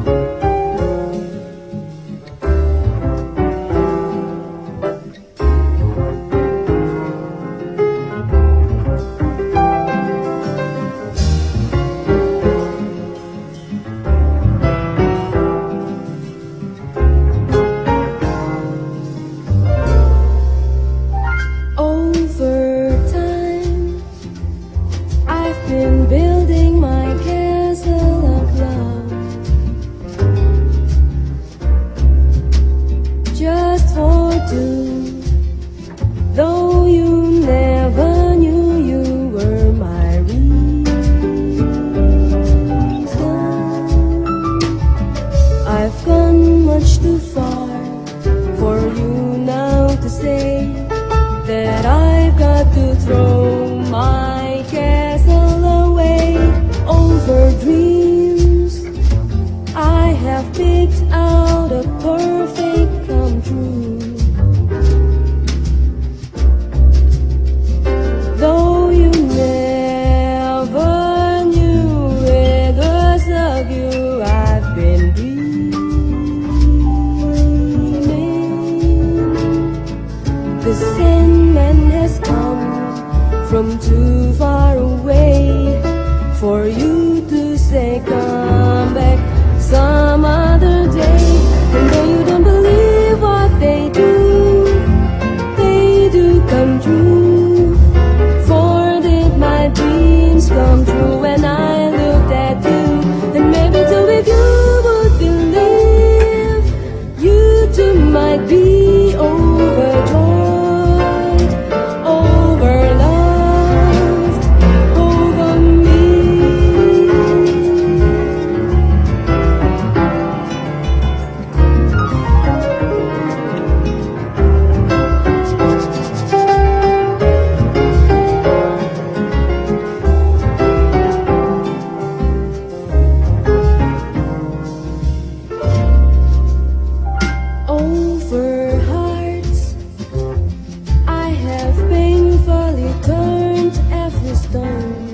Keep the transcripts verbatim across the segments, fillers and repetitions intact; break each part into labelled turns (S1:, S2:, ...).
S1: Though you never knew you were my reason, I've gone much too far for you now to say that I've got to throw my castle away. Over dreams I have picked out a perfect come true. Though you never knew it was of you I've been dreaming. The Sandman has come from too far away for you to say come back some other day. And though you don't believe what they do, they do come true. For did my dreams come true when I looked at you? And maybe too if you would believe, you too might be overjoyed, overloved, over me. Over hearts I have painfully turned every stone,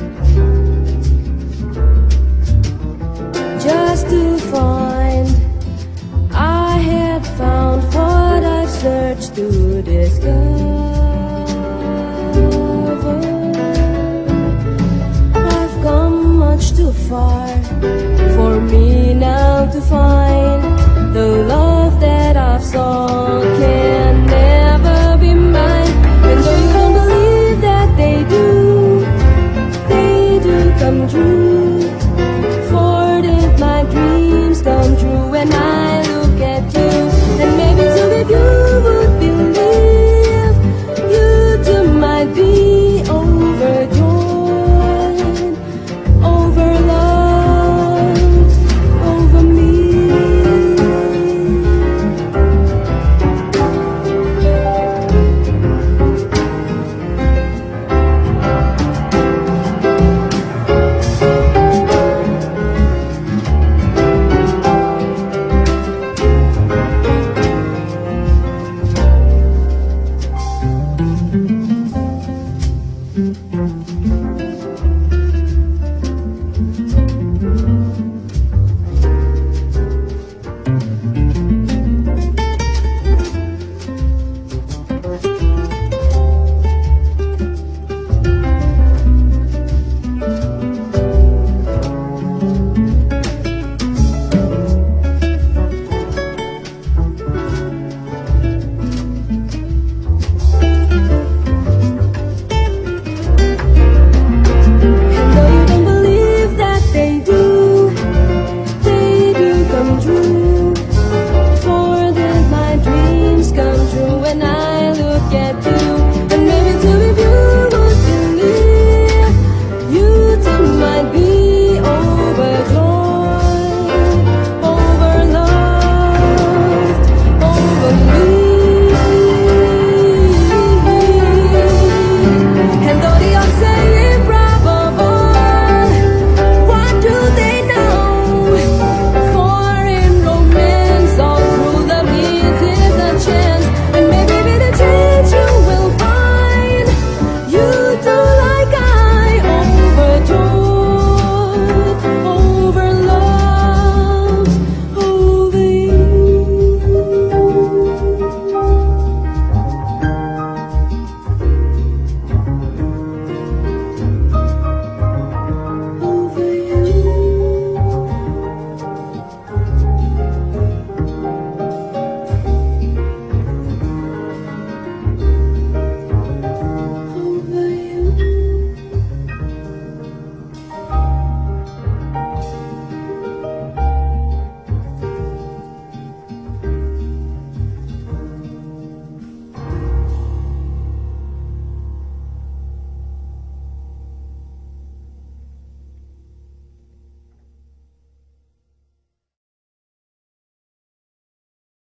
S1: just to find I had found what I've searched to discover. I've come much too far for me now to find